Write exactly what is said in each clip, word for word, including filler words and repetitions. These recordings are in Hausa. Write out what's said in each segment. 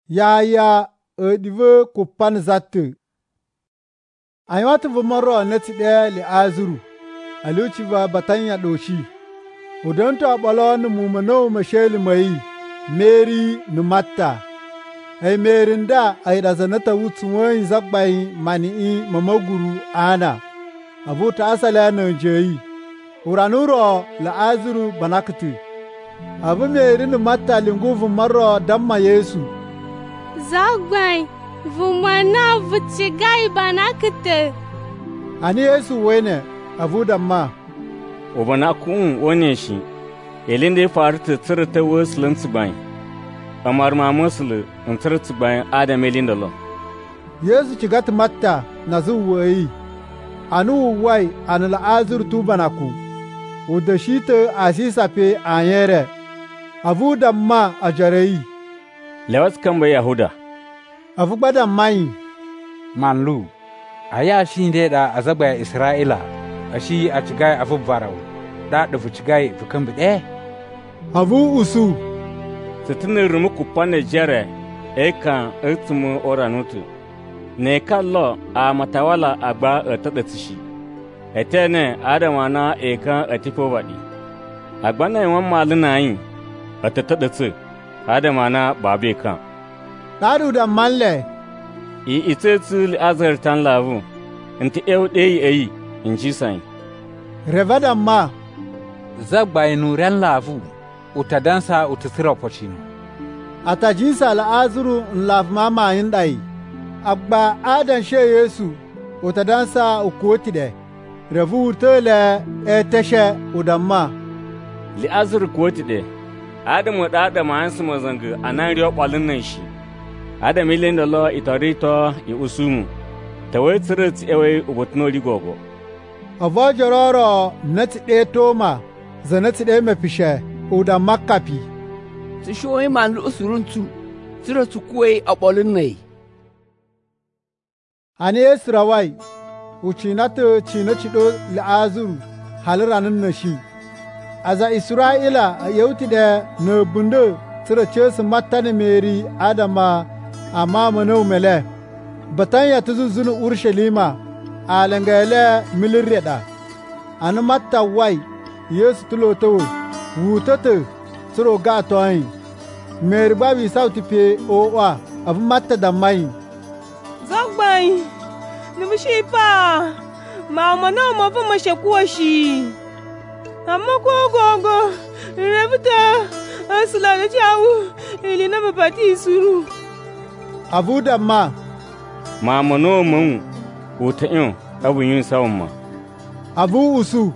Yaya edive kupan zatte. Ayatu vumaro neti de li azuru. Aluchi va batanya doshi. Udonto abalo nu mumano masheli mai. Mary nu matta. Ay merinda ay razanata wutsuwan zakbai mani mamaguru ana. Abuta asala na jeyi. Uranuro la azuru banakti. Abu Mary nu matta linguvu maro damma Yesu. Zakbai vumana vutsigai banakti. Ani Yesu wene abu damma. Obana kun wone shi. Elinde farta tsirta waslin tsibai. Amar ma musulu in tsirta bai Adam elinda lo. Yesu cigat matta na zuwayi. Anu wai anu la azur tu banaku. Udashita asisa pe anyere. Abu damma ajareyi. Lewas kan bai Yahuda. Abu bada mai. Manlu. Aya shi ne da azaba Isra'ila. Ashi a cigai abu barau. Da da cigai fukan bide. Abu usu. Sitinin rumu kupane jere eka etumu oranutu. Ne kallo a matawala agba etada tishi. Etene adamana eka etifo wadi. Agba na iwan malina yin etada tsi. Adamana babe kan. Taru da malle. I itetsu azar tan lavu. Inti ewu deyi eyi inji sai. Revada ma. Zagbai nuren lavu. Utadansa utasira pochino. Atajisa la azuru nlav mama indai. Agba adan she Yesu. Utadansa ukuotide. Revu utele eteshe udamma. Li azuru kuotide. Adam wada Adam ansu mazanga anan riyo kwalin nan shi. Adam ilin da lo itarito i usumu. Tawai tsirit ewe ubotno ligogo. Avo jororo nati de toma. Zanati de mefishe. Uda makapi. Ti shoyi man lu usuruntu. Tira tukwe abolin nai. Ani esrawai. Uchinatu chino chido la'azuru. Haliranin nashi. Aza Isra'ila a yauti da na bundu tira cesu matani Mary Adama amma manau mele. Batanya ta zuzunu Urshalima a langale milirreda. Ani matta wai Yesu tulo tawo. Wutata tsiro ga toyin. Mary babi sauti pe owa abu matta da mai. Zakbai, nubishi pa. Ma mana ma fa mashakuwa shi. Amma ko gogo, rebuta asla da jawu ili na babati suru. Abu da ma. Ma mano mun wuta in abu yin sawun ma. Abu usu.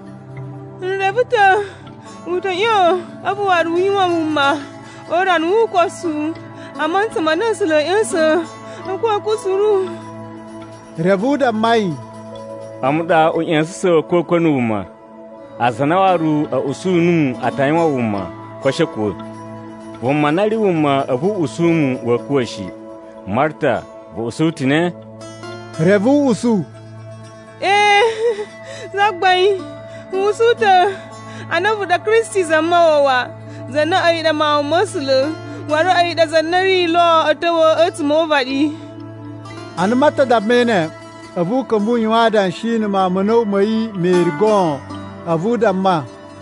Rebuta wuta yo abu waru yi wa mumma. Ora nu ko su. Amanta manan sula yansa ko ko suru. Rebu da mai. Amuda un yansa so ko ko nu ma. Azanawaru a usunu a tayiwa wumma kwashe kuwa. Wumma nari wumma abu usumu wa kuwa shi. Marta ba usuti ne? Revu usu. Eh, Zakbai, usuta. Anabu da Kristi zamawa. Zanna ayi da ma musulu. Waru ayi da zannari lo atawa atmo vadi. An mata da mene. Abu kambu yiwada shi ni ma manau mai mergon. Abu da ma.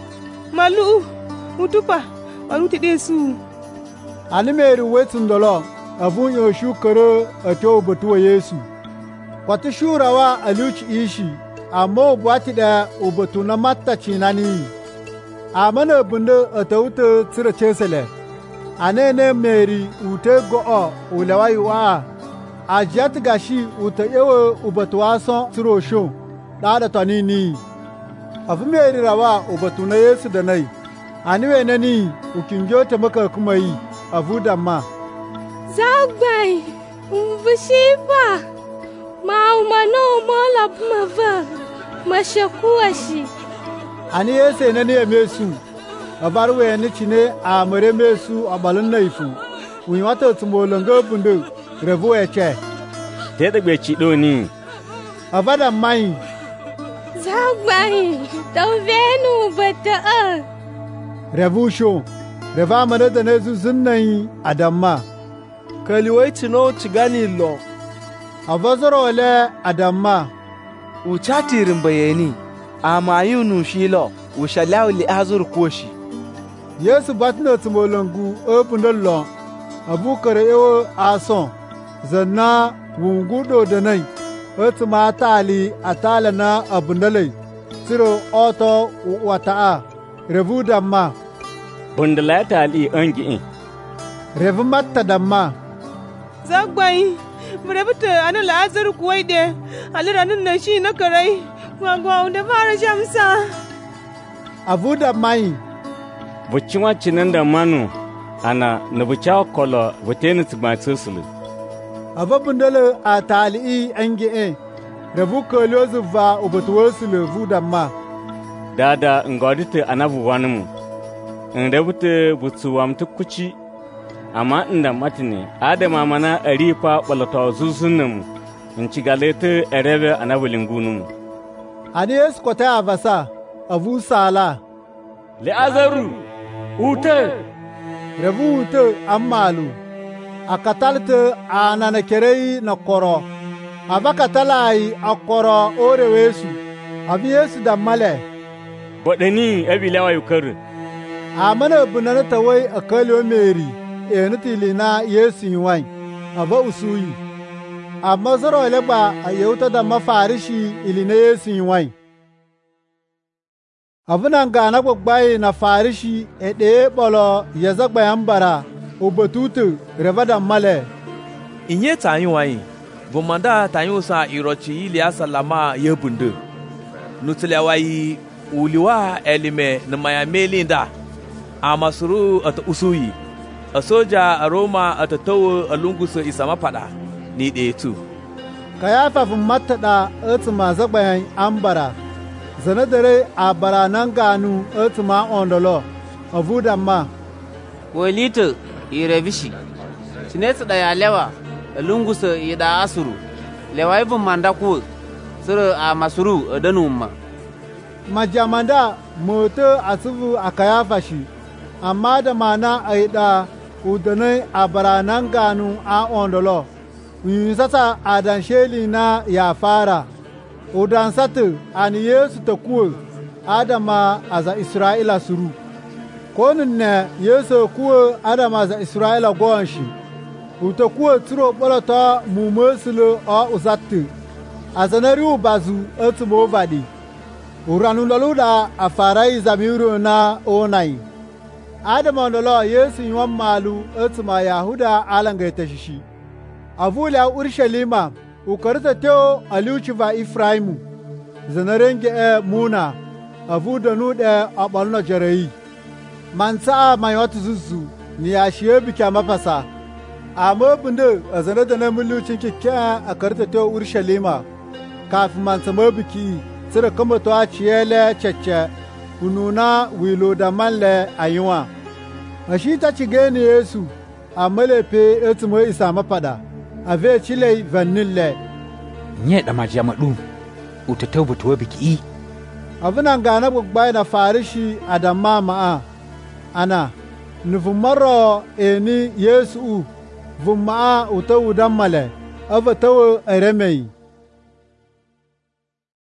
Malu, utupa, waru ti desu. Ani Mary wetun dolo, abu yo shukaro ato batuwa Yesu. Wata shurawa aluci ishi, amma ubati da ubatu na matta cinani. Amana bunda atauta tsira cesele. Anene Mary ute go'o ulawai wa. Ajiyat gashi uta ewe ubatuwa son tsiro sho, da da tonini. Afu Mary rawa ubatu na Yesu da nai. Aniwe nani ukinjo ta maka kuma yi abu da ma. Zakbai mvushipa. Ma umano mola mava. Mashakuwa shi. Ani Yesu nani ya mesu. Abarwe ni chine a mere mesu abalun naifu. Unyawata tumolongo bundu revu eche. Tede gbe chido ni. Abada mai. Zakbai tawvenu bata. Revu sho. Reva mana da nezu zunnai adamma. kaliwai tino cigani lo. A vazoro le adamma. U chatirin bayani, a mayu nu shilo, u shalaw li azur koshi. Yesu batna tumolongu opundallon, abu kare ewo ason, zanna wungudo da nai, otu ma tali atala na abundalai, tiro oto wata'a, revu damma. Bundala tali angi. Revu matta damma. Zagwai, mrebuta ana lazar kuwaide, aliranin na shi na karai, gwagwa da fara shamsa. Abu dammai. Bucima cinan da manu, ana nabucha kolo buteni tsimatsusulu. Ababun dole a tali'i an ge'e, rabu kolo zuva ubatuwarsulu vudamma. Dada ngodite anabu wanumu, nrebute butsuwamtu kuchi, amma inda matine, adama mana arifa balata zuzunumu, nchigalete erebe anabu lingunumu. Ani yesu kwata avasa, avu sala. Le'azaru, ute! Revu ute ammalu. A katalta a nanakerei na koro. Aba katalai a koro ore wesu. Abi yesu da male. Bodani abi lawa yukaru. A mana bunana tawai a kalyo meri. E nutili na yesu yiwai. Aba usuyi. Amma zaro leba a yauta da mafarishi ili na yesu yiwai. Abunan gana gbagbaye na farishi e ɗaya ɓolo ya zagbayan bara obatutu revada male. Inye tanyi wanyi, bumanda tanyi usa irochi ili asalama ye bundu. Nutile wayi uliwa elime na maya melinda. Amasuru ata usuyi. A soja a Roma ata tawo a lungusu isama fada ni ɗaya tu. Kayafafin mataɗa etima zagbayan ambara. Zane dare a baranan ganu etima ondolo, avudan ma. Welito irebishi, sinetu da ya lewa, lungusa ida asuru, lewa ifin mandaku, suru a masuru danumma. Majamanda moto asubu a kayafashi, amma da mana a ida udanai a baranan ganu a ondolo, yusasa a dansheli na ya fara. Udan satu ani Yesu ta kuwa Adama aza Isra'ila suru. Konin ne Yesu kuwa Adama aza Isra'ila gwan shi. Uta kuwa turo bolota mumesulu o uzatu. Azanari ubazu etu movadi. Uranu laluda afarai zamiru na onai. Adama ndolo Yesu yuwan malu etu ma Yahuda alangaita shishi. Avula Urshalima. Ukarta teo aliuchiva Ifraimu, zanarenge e muna, avuda nude abaluna jarai. Mansa mayot zuzu, ni ashiye bika mafasa. Amo bunde azanada na muluchin kikya akarta teo Urshalima. Kaf mansa mabiki, sira kama to achiele cheche, ununa wilo da manle ayuwa. Ashita chigeni Yesu, amale pe etumo isa mapada. Ave chile vanille. Nye da majiya maɗu, utatau butuwa biki. Abunan gana gbagbai na farishi adamma ma'a. Ana, nufin maro eni Yesu, vun ma'a utawu dammale, ava tawo eremei.